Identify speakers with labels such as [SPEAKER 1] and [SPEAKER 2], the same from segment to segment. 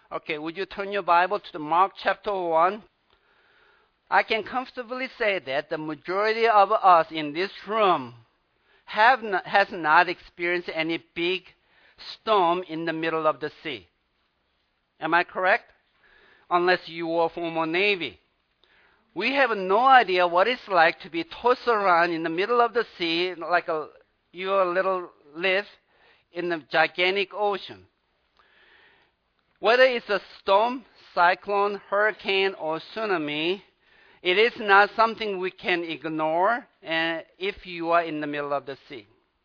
[SPEAKER 1] Okay, would you turn your Bible to the Mark chapter 1? I can comfortably say that the majority of us in this room has not experienced any big storm in the middle of the sea. Am I correct? Unless you were former Navy. We have no idea what it's like to be tossed around in the middle of the sea like your little lift in the gigantic ocean. Whether it's a storm, cyclone, hurricane, or tsunami, it is not something we can ignore if you are in the middle of the sea.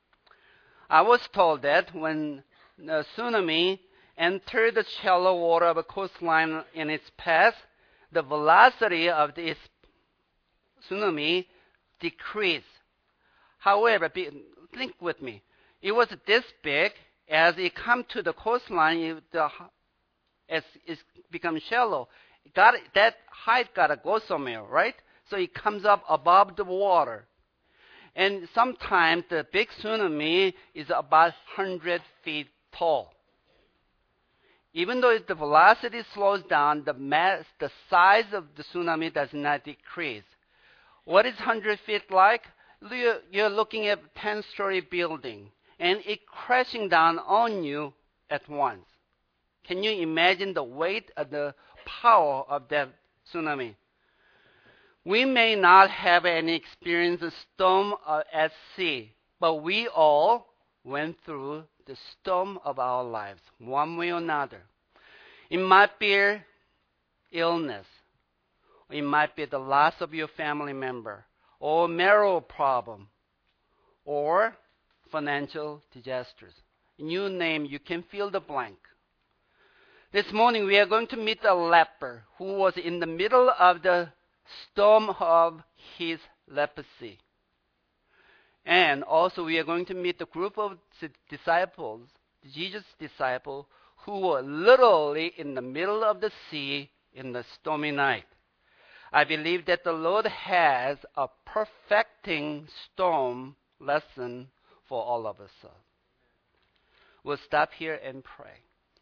[SPEAKER 1] I was told that when the tsunami entered the shallow water of a coastline in its path, the velocity of this tsunami decreased. However, think with me. It was this big. As it comes to the coastline, as it becomes shallow, that height got to go somewhere, right? So it comes up above the water. And sometimes the big tsunami is about 100 feet tall. Even though the velocity slows down, the size of the tsunami does not decrease. What is 100 feet like? You're looking at a 10-story building, and it crashing down on you at once. Can you imagine the weight of the power of that tsunami? We may not have any experience of storm at sea, but we all went through the storm of our lives, one way or another. It might be illness. It might be the loss of your family member, or marital problem, or financial disasters. You name, you can fill the blank. This morning we are going to meet a leper who was in the middle of the storm of his leprosy. And also we are going to meet a group of disciples, Jesus' disciples, who were literally in the middle of the sea in the stormy night. I believe that the Lord has a perfecting storm lesson for all of us. We'll stop here and pray.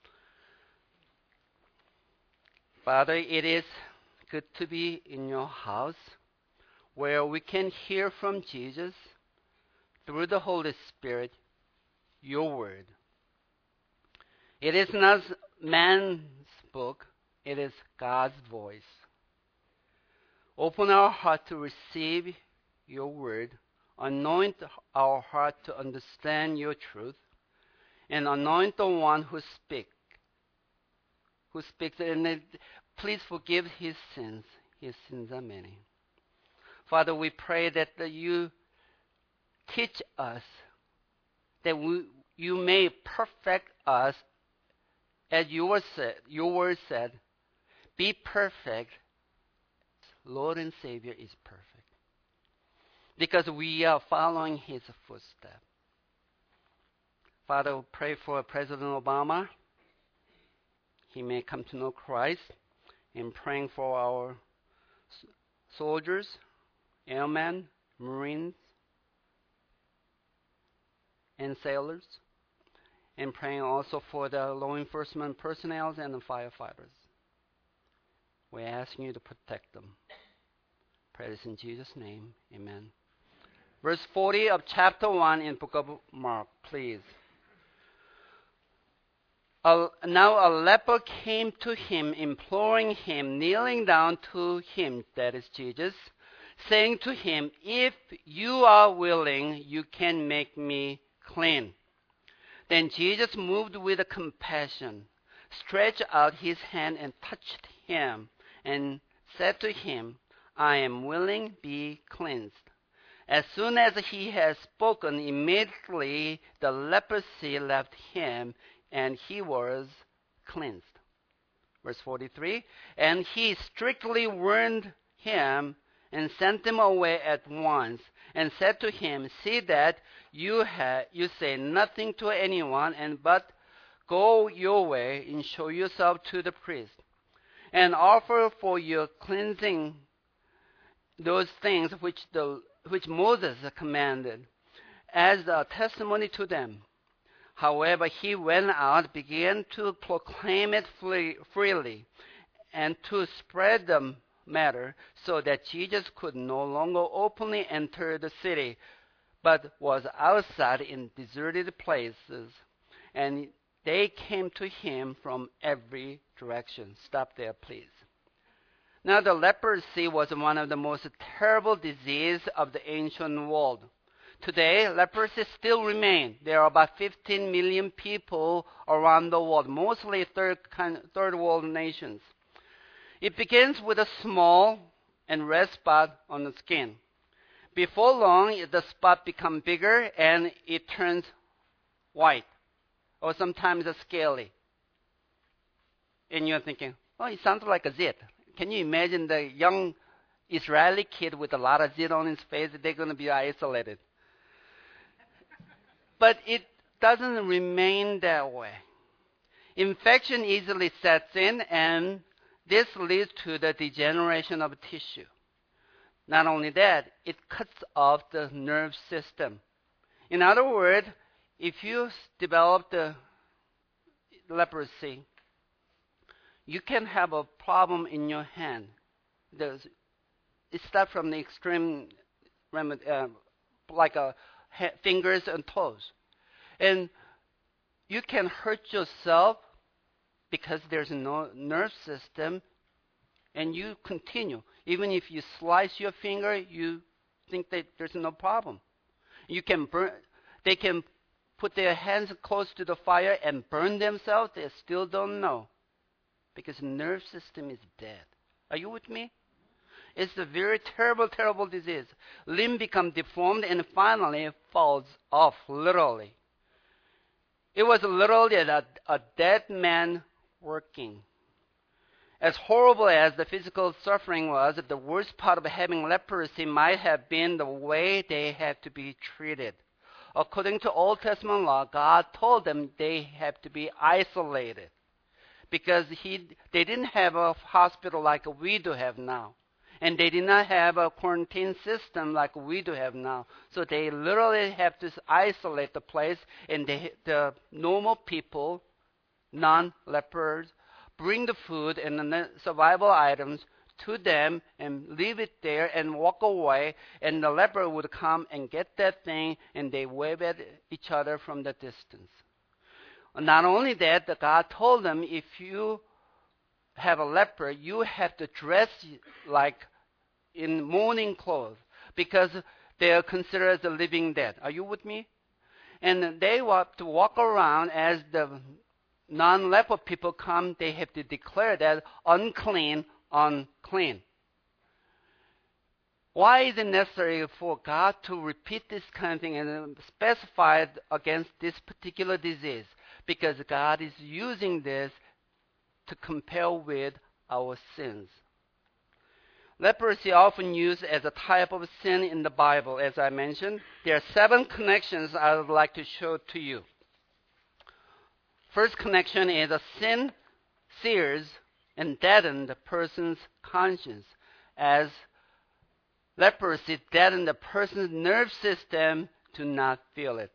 [SPEAKER 1] Father, it is good to be in your house where we can hear from Jesus through the Holy Spirit, your word. It is not man's book, it is God's voice. Open our heart to receive your word, anoint our heart to understand your truth, and anoint the one who speaks. And please forgive his sins. His sins are many. Father, we pray that you teach us, that you may perfect us, as your word said, be perfect. Lord and Savior is perfect. Because we are following his footsteps. Father, we pray for President Obama. He may come to know Christ, and praying for our soldiers, airmen, Marines, and sailors, and praying also for the law enforcement personnel and the firefighters. We're asking you to protect them. Pray this in Jesus' name. Amen. Verse 40 of chapter 1 in book of Mark, please. Now a leper came to him, imploring him, kneeling down to him, that is Jesus, saying to him, "If you are willing, you can make me clean." Then Jesus, moved with compassion, stretched out his hand and touched him, and said to him, "I am willing, be cleansed." As soon as he had spoken, immediately the leprosy left him, and he was cleansed. Verse 43, and he strictly warned him and sent him away at once, and said to him, "See that you say nothing to anyone, but go your way and show yourself to the priest, and offer for your cleansing those things which Moses commanded, as a testimony to them." However, he went out, began to proclaim it freely, and to spread the matter so that Jesus could no longer openly enter the city, but was outside in deserted places. And they came to him from every direction. Stop there, please. Now, the leprosy was one of the most terrible diseases of the ancient world. Today, leprosy still remains. There are about 15 million people around the world, mostly third world nations. It begins with a small and red spot on the skin. Before long, the spot becomes bigger and it turns white, or sometimes scaly. And you're thinking, oh, it sounds like a zit. Can you imagine the young Israeli kid with a lot of zit on his face? They're going to be isolated. But it doesn't remain that way. Infection easily sets in, and this leads to the degeneration of tissue. Not only that, it cuts off the nerve system. In other words, if you develop the leprosy, you can have a problem in your hand. It starts from the extreme, like fingers and toes. And you can hurt yourself because there's no nerve system, and you continue. Even if you slice your finger, you think that there's no problem. You can burn. They can put their hands close to the fire and burn themselves. They still don't know, because the nerve system is dead. Are you with me? It's a very terrible, terrible disease. Limb become deformed and finally falls off, literally. It was literally a dead man working. As horrible as the physical suffering was, the worst part of having leprosy might have been the way they had to be treated. According to Old Testament law, God told them they have to be isolated, because they didn't have a hospital like we do have now. And they did not have a quarantine system like we do have now. So they literally have to isolate the place, and the normal people, non-lepers, bring the food and the survival items to them and leave it there and walk away, and the leper would come and get that thing, and they wave at each other from the distance. Not only that, God told them, if you have a leper, you have to dress like in mourning clothes, because they are considered the living dead. Are you with me? And they have to walk around as the non-leper people come. They have to declare that unclean, unclean. Why is it necessary for God to repeat this kind of thing and specify it against this particular disease? Because God is using this to compare with our sins. Leprosy often used as a type of sin in the Bible, as I mentioned. There are 7 connections I would like to show to you. First connection is a sin sears and deadens the person's conscience, as leprosy deadens the person's nerve system to not feel it.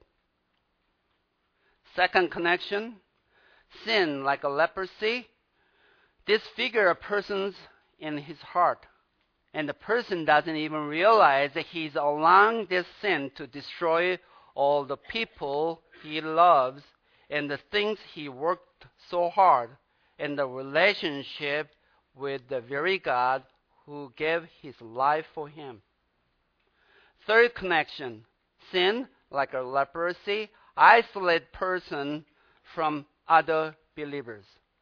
[SPEAKER 1] Second connection, sin, like a leprosy, disfigure a person's in his heart. And the person doesn't even realize that he's allowing this sin to destroy all the people he loves and the things he worked so hard, and the relationship with the very God who gave his life for him. Third connection, sin, like a leprosy, isolate person from other believers.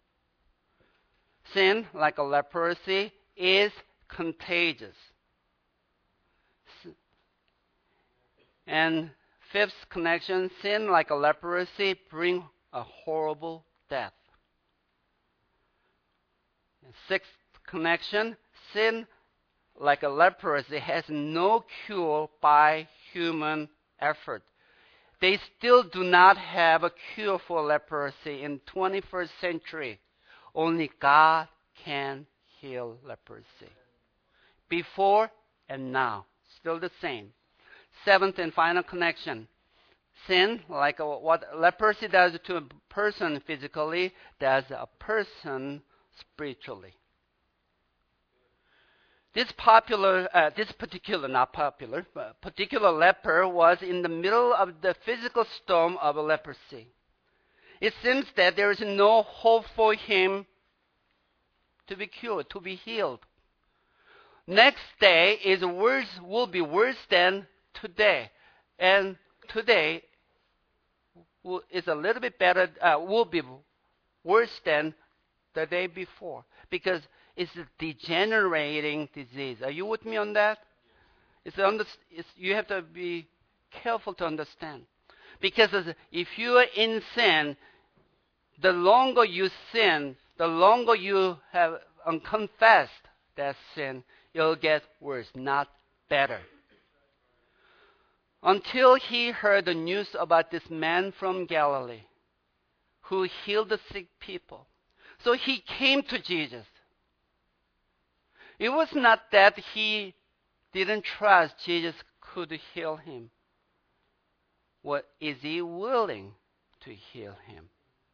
[SPEAKER 1] Sin, like a leprosy, is contagious. And fifth connection, sin, like a leprosy, bring a horrible death. And sixth connection, sin, like a leprosy, has no cure by human effort. They still do not have a cure for leprosy in 21st century. Only God can heal leprosy. Before and now, still the same. Seventh and final connection. Sin, like what leprosy does to a person physically, does a person spiritually. This particular leper was in the middle of the physical storm of leprosy. It seems that there is no hope for him to be cured, to be healed. Next day will be worse than today, and today is a little bit better. Will be worse than the day before because it's a degenerating disease. Are you with me on that? You have to be careful to understand. Because if you are in sin, the longer you sin, the longer you have unconfessed that sin, it'll get worse, not better. Until he heard the news about this man from Galilee who healed the sick people. So he came to Jesus. It was not that he didn't trust Jesus could heal him. Is he willing to heal him?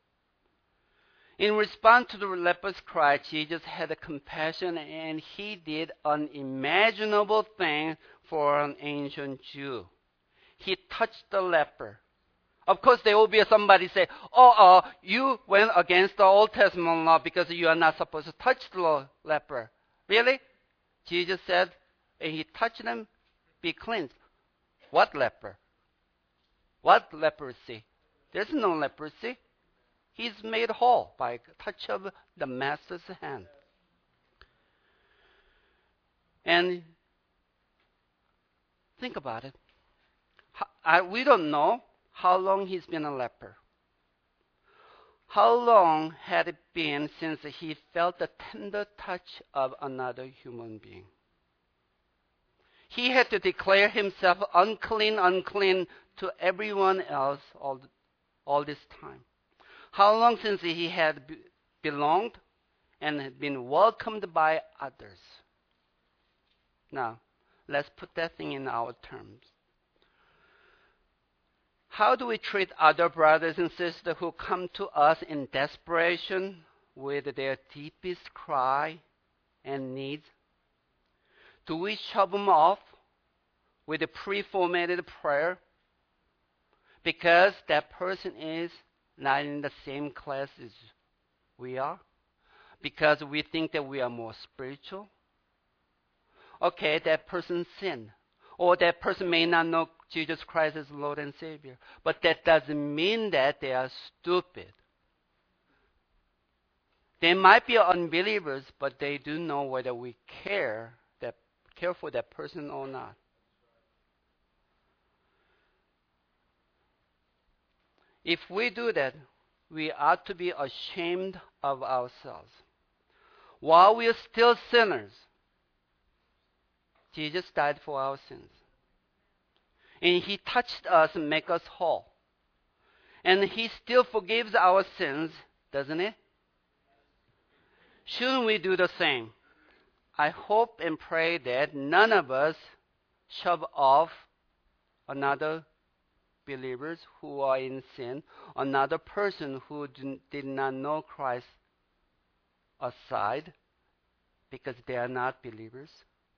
[SPEAKER 1] In response to the leper's cry, Jesus had compassion and he did unimaginable thing for an ancient Jew. He touched the leper. Of course, there will be somebody say, you went against the Old Testament law because you are not supposed to touch the leper. Really? Jesus said, and he touched them, be cleansed. What leper? What leprosy? There's no leprosy. He's made whole by touch of the Master's hand. And think about it. We don't know how long he's been a leper. How long had it been since he felt the tender touch of another human being? He had to declare himself unclean to everyone else all this time. How long since he had belonged and had been welcomed by others? Now, let's put that thing in our terms. How do we treat other brothers and sisters who come to us in desperation with their deepest cry and needs? Do we shove them off with a pre-formatted prayer because that person is not in the same class as we are? Because we think that we are more spiritual? Okay, that person sinned. Or that person may not know Jesus Christ as Lord and Savior. But that doesn't mean that they are stupid. They might be unbelievers, but they do know whether we care for that person or not. If we do that, we ought to be ashamed of ourselves. While we are still sinners, Jesus died for our sins. And he touched us and made us whole. And he still forgives our sins, doesn't he? Shouldn't we do the same? I hope and pray that none of us shove off another believers who are in sin, another person who did not know Christ aside because they are not believers.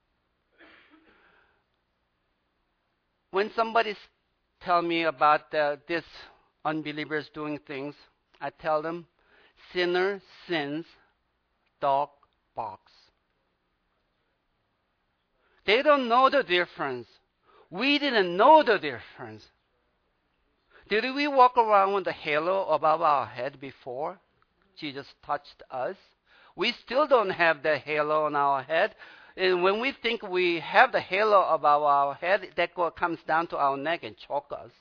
[SPEAKER 1] When somebody tell me about this unbelievers doing things, I tell them, sinner sins, dog barks. They don't know the difference. We didn't know the difference. Did we walk around with a halo above our head before Jesus touched us? We still don't have the halo on our head. And when we think we have the halo above our head, that comes down to our neck and choke us.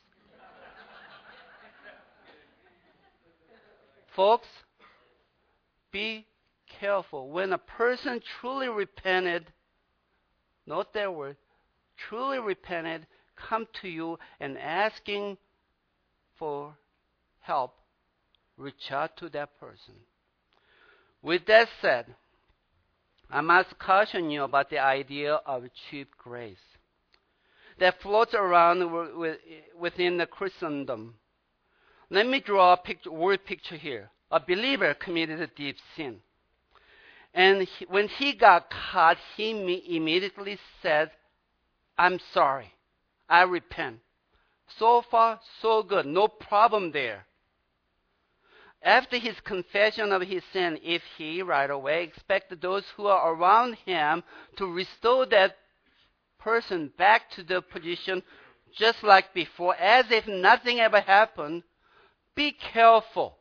[SPEAKER 1] Folks, be careful. When a person truly repented, note that word, truly repented, come to you and asking for help, reach out to that person. With that said, I must caution you about the idea of cheap grace. that floats around within the Christendom. Let me draw a word picture here. A believer committed a deep sin. And when he got caught, he immediately said, I'm sorry. I repent. So far, so good. No problem there. After his confession of his sin, if he right away expected those who are around him to restore that person back to the position just like before, as if nothing ever happened, be careful.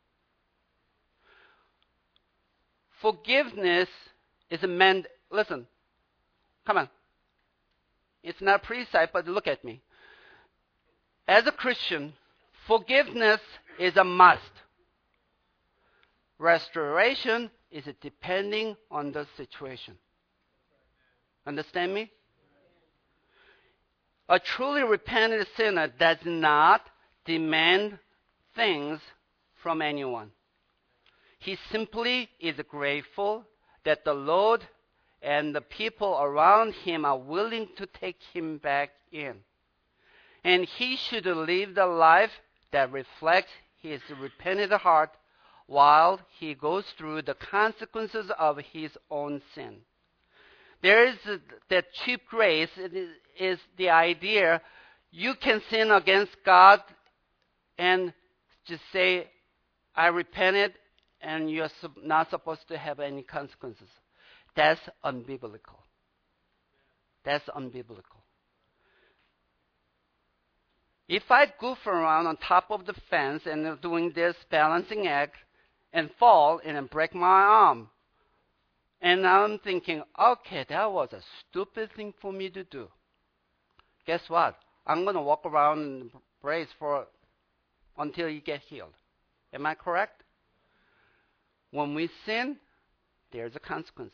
[SPEAKER 1] Forgiveness is meant, listen, come on. It's not precise, but look at me. As a Christian, forgiveness is a must. Restoration is depending on the situation. Understand me? A truly repentant sinner does not demand things from anyone. He simply is grateful that the Lord and the people around him are willing to take him back in. And he should live the life that reflects his repentant heart while he goes through the consequences of his own sin. There is that cheap grace. It is the idea you can sin against God and just say, I repented, and you're not supposed to have any consequences. That's unbiblical. That's unbiblical. If I goof around on top of the fence and doing this balancing act and fall and break my arm, and I'm thinking, okay, that was a stupid thing for me to do. Guess what? I'm going to walk around and brace until you get healed. Am I correct? When we sin, there's a consequence.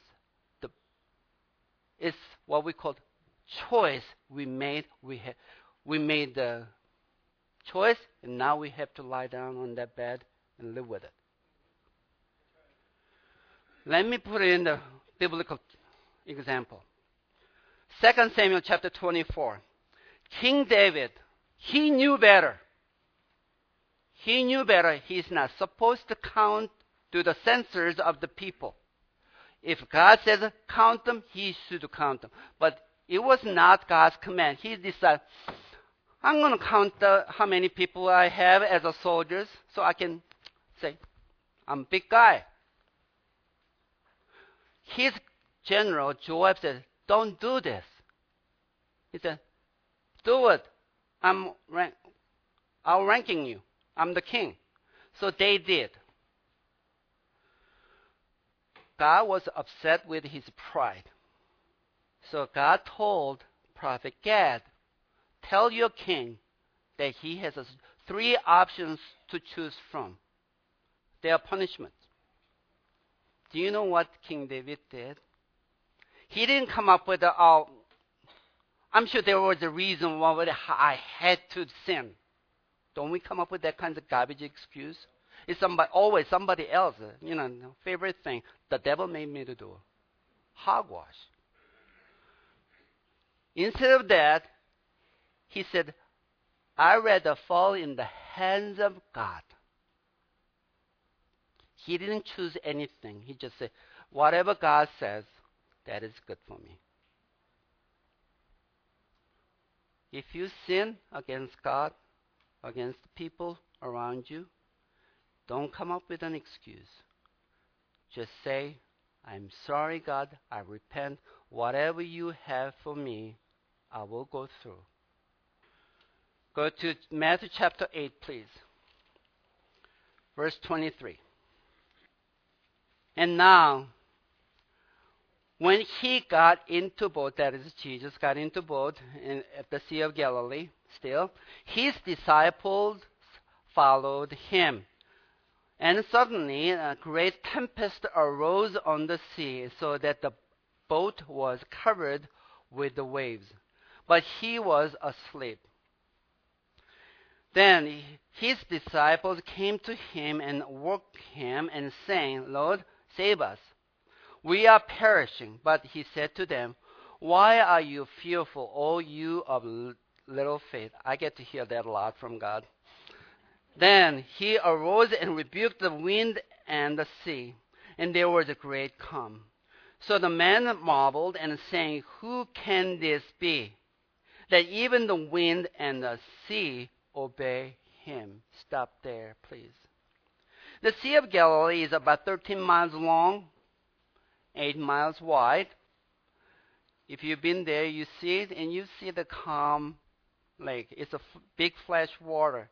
[SPEAKER 1] It's what we call choice we made. We made the choice, and now we have to lie down on that bed and live with it. Let me put in the biblical example. 2 Samuel chapter 24. King David, he knew better. He knew better. He's not supposed to do the censors of the people. If God says count them, he should count them. But it was not God's command. He decided, I'm going to count how many people I have as a soldiers so I can say, I'm a big guy. His general, Joab, said, don't do this. He said, do it. I'm outranking you. I'm the king. So they did. God was upset with his pride. So God told Prophet Gad, tell your king that he has 3 options to choose from. They are punishments. Do you know what King David did? He didn't come up with I'm sure there was a reason why I had to sin. Don't we come up with that kind of garbage excuse? It's always somebody else, favorite thing. The devil made me to do. Hogwash. Instead of that, he said, I'd rather fall in the hands of God. He didn't choose anything. He just said, whatever God says, that is good for me. If you sin against God, against the people around you, don't come up with an excuse. Just say, I'm sorry, God, I repent. Whatever you have for me, I will go through. Go to Matthew chapter 8, please. Verse 23. And now, when he got into boat, that is, Jesus got into boat at the Sea of Galilee, still, his disciples followed him. And suddenly a great tempest arose on the sea, so that the boat was covered with the waves. But he was asleep. Then his disciples came to him and woke him and saying, Lord, save us. We are perishing. But he said to them, Why are you fearful, O you of little faith? I get to hear that a lot from God. Then he arose and rebuked the wind and the sea, and there was a great calm. So the men marveled and saying, who can this be, that even the wind and the sea obey him? Stop there, please. The Sea of Galilee is about 13 miles long, 8 miles wide. If you've been there, you see it, and you see the calm lake. It's a big fresh water.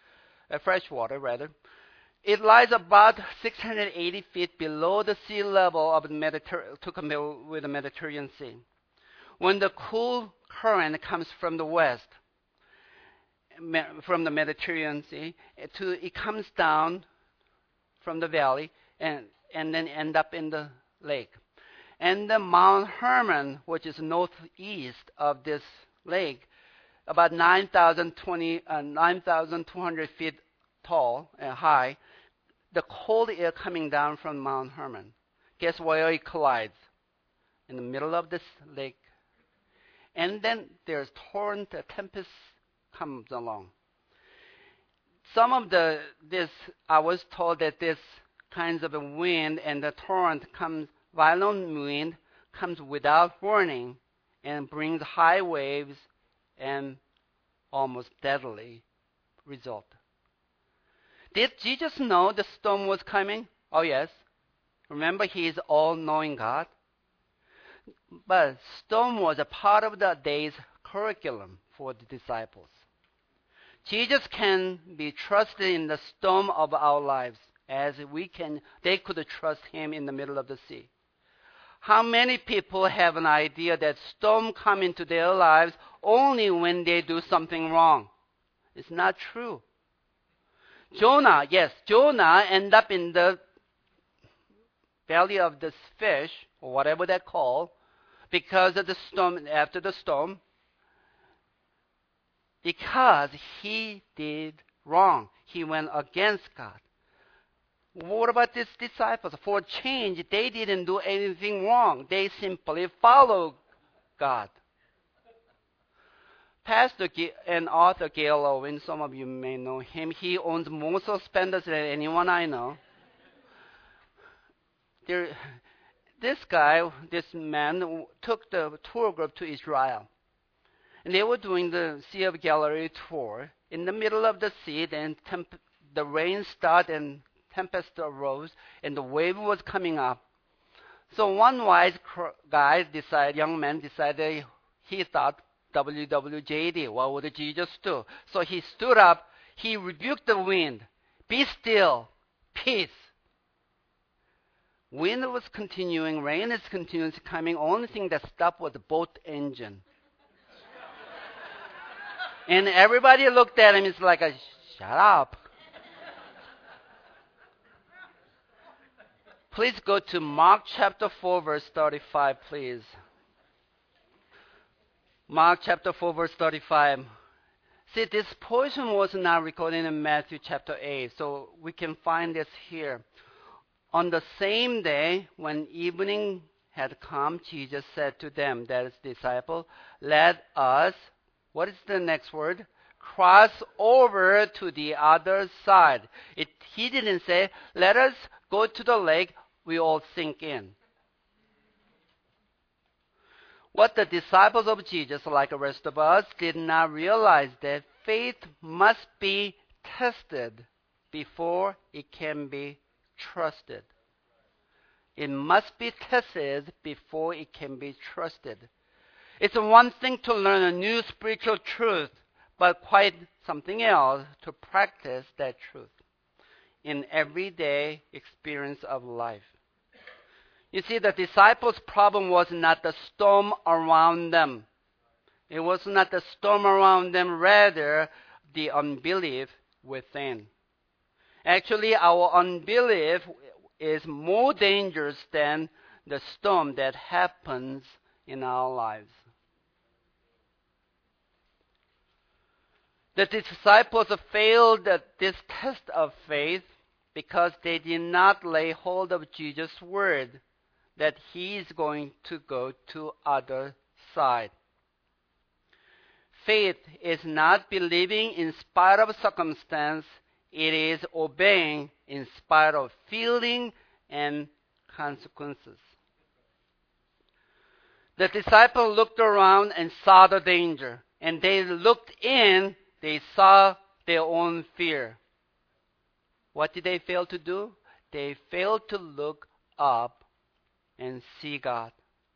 [SPEAKER 1] It lies about 680 feet below the sea level of to compare with the Mediterranean Sea. When the cool current comes from the west, from the Mediterranean Sea, it comes down from the valley and then end up in the lake. And the Mount Hermon, which is northeast of this lake, about 9,200 feet tall and high, the cold air coming down from Mount Hermon. Guess where it collides? In the middle of this lake. And then there's torrent, a tempest comes along. I was told that this kinds of a wind and the torrent violent wind comes without warning and brings high waves and almost deadly result. Did Jesus know the storm was coming? Oh, yes. Remember, he is all-knowing God. But storm was a part of the day's curriculum for the disciples. Jesus can be trusted in the storm of our lives as they could trust him in the middle of the sea. How many people have an idea that storm come into their lives only when they do something wrong? It's not true. Jonah ended up in the belly of this fish, or whatever they call, because of the storm, after the storm, because he did wrong. He went against God. What about these disciples? For a change, they didn't do anything wrong. They simply followed God. Pastor and author Gail Owen, some of you may know him. He owns more suspenders than anyone I know. This man took the tour group to Israel. And they were doing the Sea of Galilee tour. In the middle of the sea, then the rain started and tempest arose, and the wave was coming up. So one wise young man decided, he thought, WWJD, what would Jesus do? So he stood up, he rebuked the wind. Be still, peace. Wind was continuing, rain is continuously coming. Only thing that stopped was the boat engine. And everybody looked at him, it's like, shut up. Please go to Mark chapter 4, verse 35, please. Mark chapter 4, verse 35. See, this portion was not recorded in Matthew chapter 8, so we can find this here. On the same day, when evening had come, Jesus said to them, that is disciple, let us, what is the next word? Cross over to the other side. He didn't say, let us go to the lake, we all sink in. What the disciples of Jesus, like the rest of us, did not realize that faith must be tested before it can be trusted. It must be tested before it can be trusted. It's one thing to learn a new spiritual truth, but quite something else to practice that truth in everyday experience of life. You see, the disciples' problem was not the storm around them. It was not the storm around them, rather the unbelief within. Actually, our unbelief is more dangerous than the storm that happens in our lives. The disciples failed this test of faith because they did not lay hold of Jesus' word that he is going to go to other side. Faith is not believing in spite of circumstance. It is obeying in spite of feeling and consequences. The disciples looked around and saw the danger. And they looked in, they saw their own fear. What did they fail to do? They failed to look up and see God.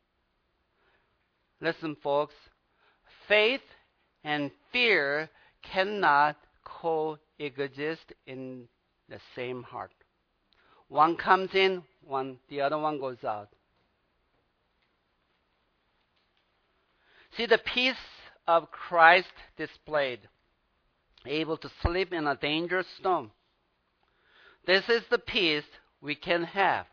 [SPEAKER 1] Listen, folks. Faith and fear cannot coexist in the same heart. One comes in, the other one goes out. See the peace of Christ displayed, able to sleep in a dangerous storm. This is the peace we can have.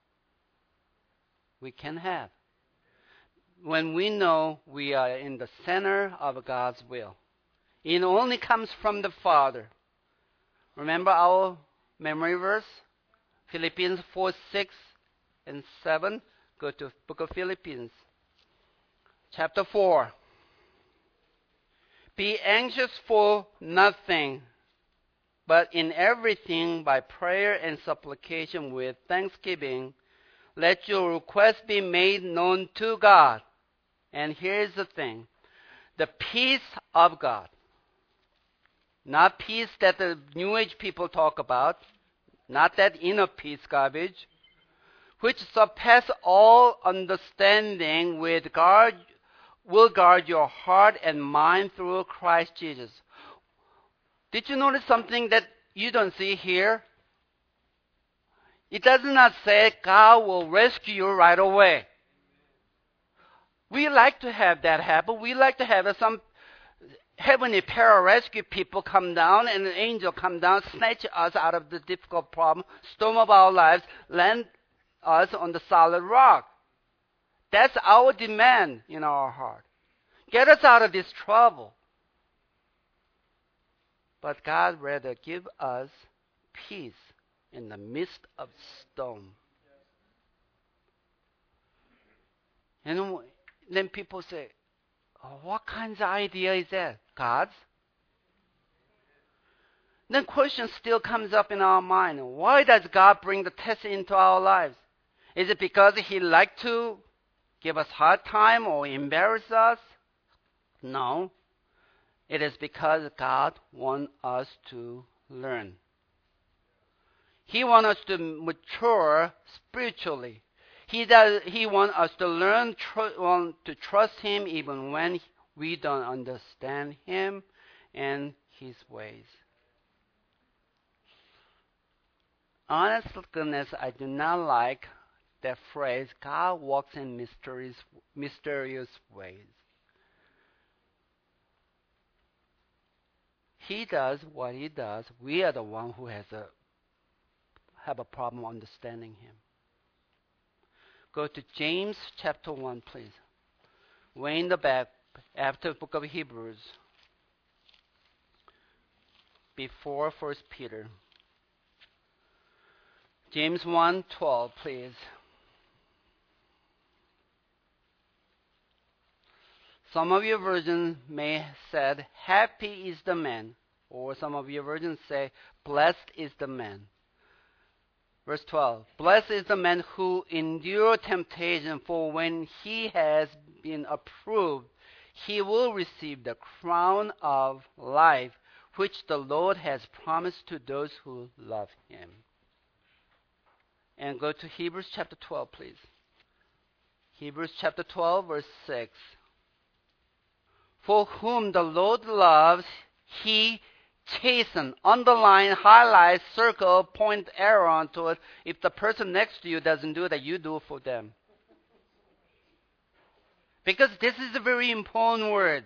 [SPEAKER 1] We can have. When we know we are in the center of God's will. It only comes from the Father. Remember our memory verse? Philippians 4, 6, and 7. Go to book of Philippians. Chapter 4. Be anxious for nothing, but in everything by prayer and supplication with thanksgiving, let your requests be made known to God. And here's the thing. The peace of God. Not peace that the New Age people talk about. Not that inner peace garbage. Which surpass all understanding will guard your heart and mind through Christ Jesus. Did you notice something that you don't see here? It does not say God will rescue you right away. We like to have that happen. We like to have some heavenly pararescue people come down and an angel come down, snatch us out of the difficult problem, storm of our lives, land us on the solid rock. That's our demand in our heart. Get us out of this trouble. But God rather give us peace in the midst of storm. And then people say, oh, what kind of idea is that? God's? Then question still comes up in our mind. Why does God bring the test into our lives? Is it because He likes to give us hard time or embarrass us? No. It is because God wants us to learn. He wants us to mature spiritually. He wants us to learn to trust Him even when we don't understand Him and His ways. Honest goodness, I do not like that phrase, God walks in mysterious ways. He does what He does. We are the one who have a problem understanding Him. Go to James chapter 1, please. Way in the back, after the book of Hebrews. Before 1 Peter. James 1:12, please. Some of your versions may have said, happy is the man. Or some of your versions say, blessed is the man. Verse 12, blessed is the man who endure temptation, for when he has been approved, he will receive the crown of life, which the Lord has promised to those who love Him. And go to Hebrews chapter 12, please. Hebrews chapter 12, verse 6. For whom the Lord loves, He chasten, underline, highlight, circle, point arrow onto it. If the person next to you doesn't do that, you do it for them. Because this is a very important word.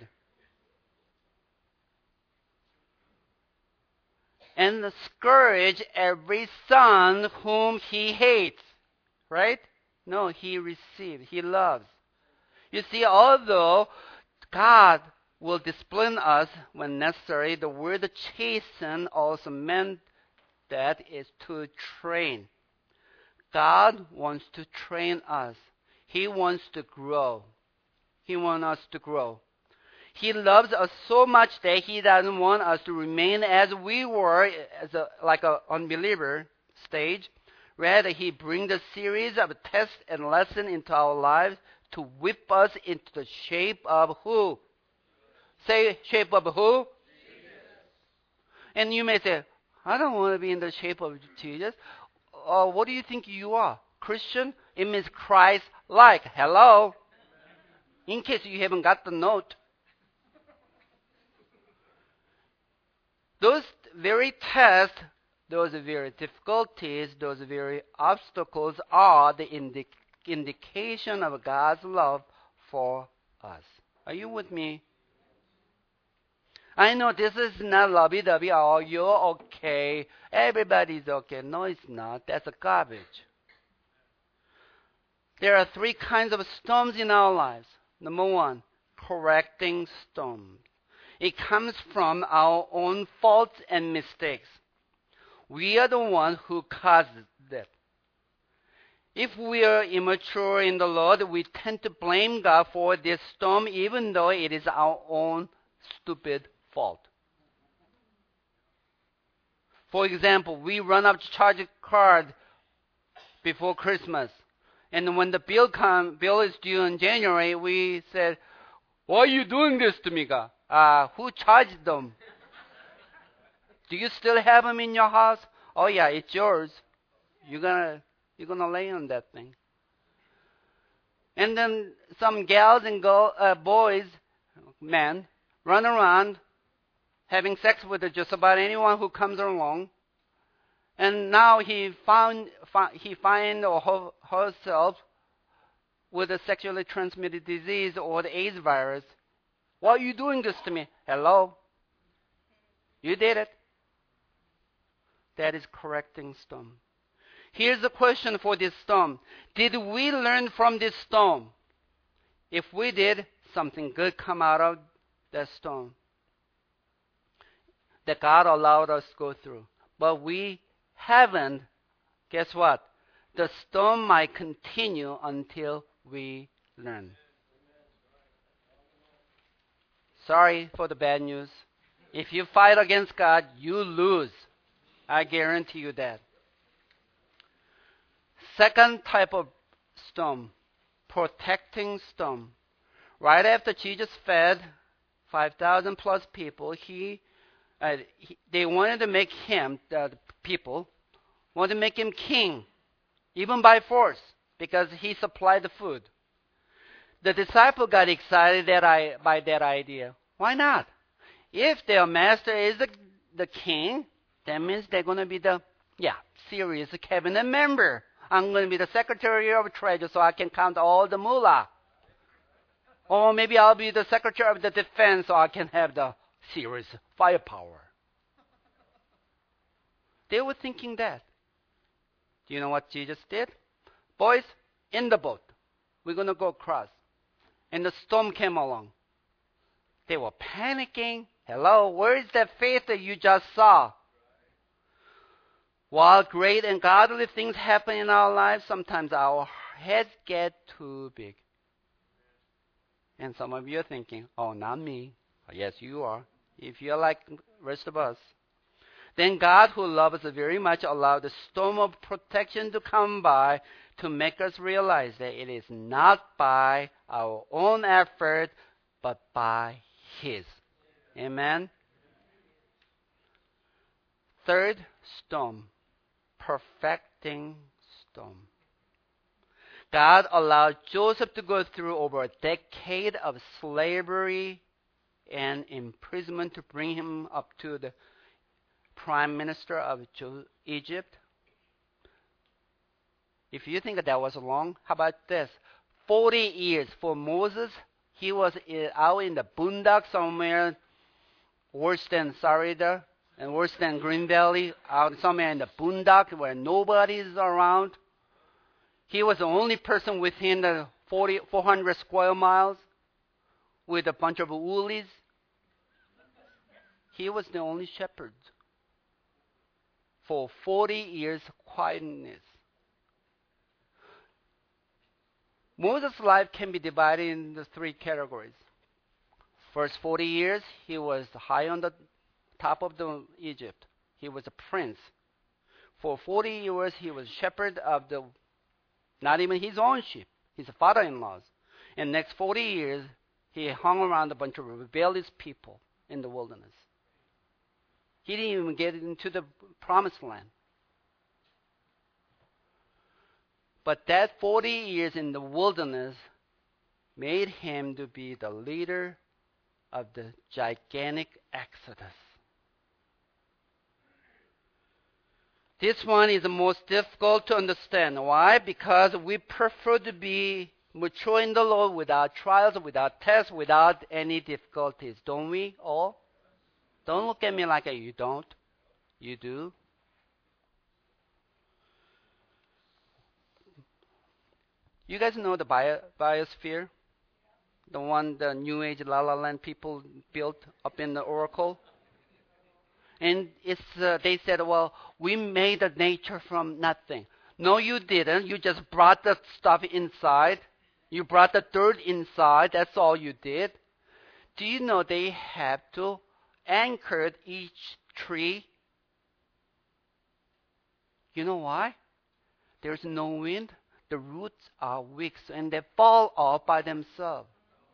[SPEAKER 1] And scourge every son whom He hates. Right? No, He receives. He loves. You see, although God will discipline us when necessary, the word chasten also meant that is to train. God wants to train us. He wants to grow. He wants us to grow. He loves us so much that He doesn't want us to remain as we were, like an unbeliever stage. Rather, He brings a series of tests and lessons into our lives to whip us into the shape of who? Say, shape of who? And you may say, I don't want to be in the shape of Jesus. What do you think you are? Christian? It means Christ-like. Hello? In case you haven't got the note. Those very tests, those very difficulties, those very obstacles are the indication of God's love for us. Are you with me? I know this is not lovey-dovey. Oh, you're okay. Everybody's okay. No, it's not. That's a garbage. There are three kinds of storms in our lives. Number one, correcting storms. It comes from our own faults and mistakes. We are the ones who caused that. If we are immature in the Lord, we tend to blame God for this storm even though it is our own stupid fault. For example, we run up to charge a card before Christmas. And when the bill is due in January, we said, why are you doing this to me, God? Who charged them? Do you still have them in your house? Oh yeah, it's yours. You're gonna lay on that thing. And then some gals and boys, men, run around having sex with just about anyone who comes along. And now he find or herself with a sexually transmitted disease or the AIDS virus. Why are you doing this to me? Hello? You did it. That is correcting storm. Here's the question for this storm. Did we learn from this storm? If we did, something good come out of that storm that God allowed us to go through. But we haven't. Guess what? The storm might continue until we learn. Sorry for the bad news. If you fight against God, you lose. I guarantee you that. Second type of storm, protecting storm. Right after Jesus fed 5,000 plus people, they wanted to make him, the people, wanted to make him king, even by force, because he supplied the food. The disciple got excited by that idea. Why not? If their master is the king, that means they're going to be the serious cabinet member. I'm going to be the secretary of treasury so I can count all the moolah. Or maybe I'll be the secretary of the defense so I can have the serious firepower. They were thinking that. Do you know what Jesus did? Boys, in the boat. We're going to go across. And the storm came along. They were panicking. Hello, where is that faith that you just saw? While great and godly things happen in our lives, sometimes our heads get too big. And some of you are thinking, oh, not me. Yes, you are. If you're like the rest of us. Then God, who loves us very much, allowed the storm of protection to come by to make us realize that it is not by our own effort, but by His. Amen? Third storm, perfecting storm. God allowed Joseph to go through over a decade of slavery and imprisonment to bring him up to the prime minister of Egypt. If you think that was long, how about this? 40 years for Moses. He was out in the boondocks somewhere, worse than Sarida and worse than Green Valley, out somewhere in the boondocks where nobody is around. He was the only person within the 400 square miles with a bunch of woolies. He was the only shepherd for 40 years quietness. Moses' life can be divided into three categories. First 40 years, he was high on the top of the Egypt. He was a prince. For 40 years, he was shepherd of not even his own sheep, his father-in-law's. And next 40 years, he hung around a bunch of rebellious people in the wilderness. He didn't even get into the promised land. But that 40 years in the wilderness made him to be the leader of the gigantic Exodus. This one is the most difficult to understand. Why? Because we prefer to be mature in the Lord without trials, without tests, without any difficulties. Don't we all? Don't look at me like you don't. You do. You guys know the biosphere? The one the New Age La La Land people built up in the Oracle? And they said, well, we made the nature from nothing. No, you didn't. You just brought the stuff inside. You brought the dirt inside. That's all you did. Do you know they have to anchor each tree? You know why? There's no wind. The roots are weak and they fall off by themselves.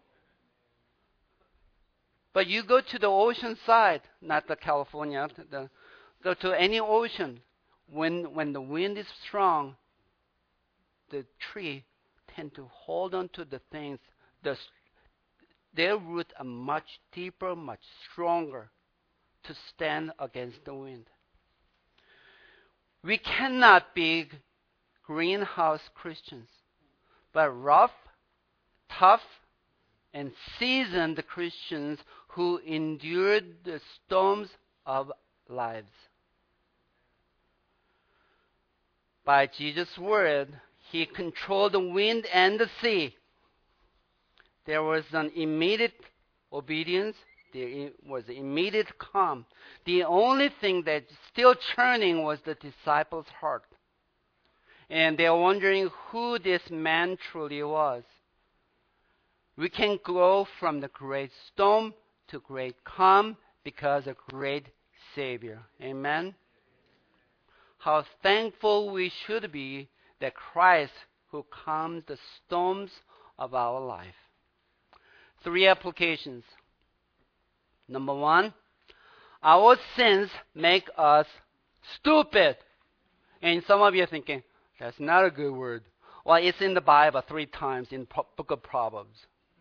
[SPEAKER 1] But you go to the ocean side, not the California, go to any ocean. When the wind is strong, the tree tend to hold on to the things. Their roots are much deeper, much stronger to stand against the wind. We cannot be greenhouse Christians, but rough, tough, and seasoned Christians who endured the storms of lives. By Jesus' word, he controlled the wind and the sea. There was an immediate obedience. There was immediate calm. The only thing that's still churning was the disciples' heart. And they're wondering who this man truly was. We can go from the great storm to great calm because of great Savior. Amen? How thankful we should be that Christ who calms the storms of our life. 3 applications. Number 1, our sins make us stupid. And some of you are thinking, that's not a good word. Well, it's in the Bible 3 times in book of Proverbs.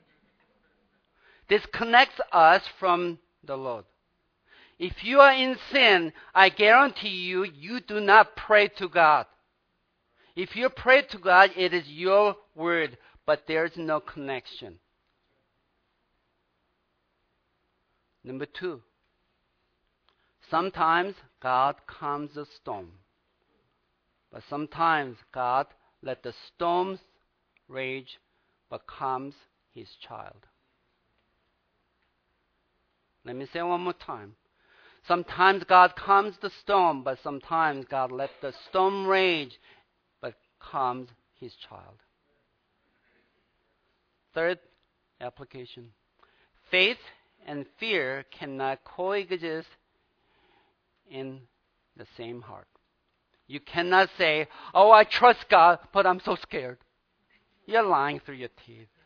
[SPEAKER 1] Disconnects us from the Lord. If you are in sin, I guarantee you, you do not pray to God. If you pray to God, it is your word, but there is no connection. Number 2, sometimes God calms the storm, but sometimes God let the storms rage, but calms his child. Let me say one more time. Sometimes God calms the storm, but sometimes God lets the storm rage, but calms his child. 3rd application. Faith and fear cannot coexist in the same heart. You cannot say, oh, I trust God, but I'm so scared. You're lying through your teeth.